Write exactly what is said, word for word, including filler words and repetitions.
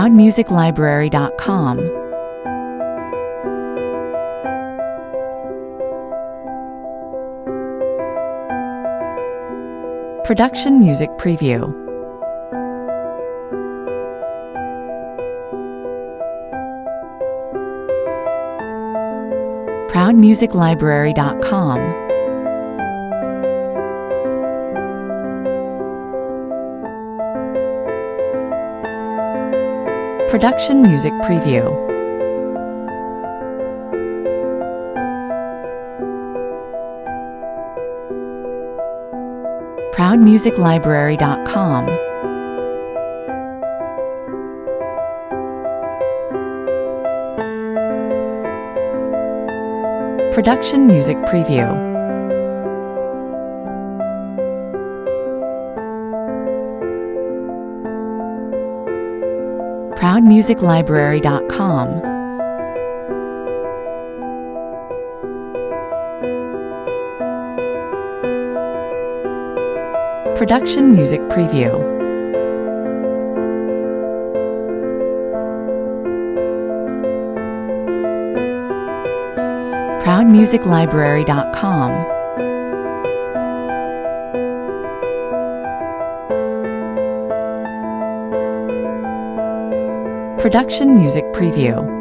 proud music library dot com. Production Music Preview. proud music library dot com. Production Music Preview. proud music library dot com. Production Music Preview. proud music library dot com. Production Music Preview. proud music library dot com. Production Music Preview.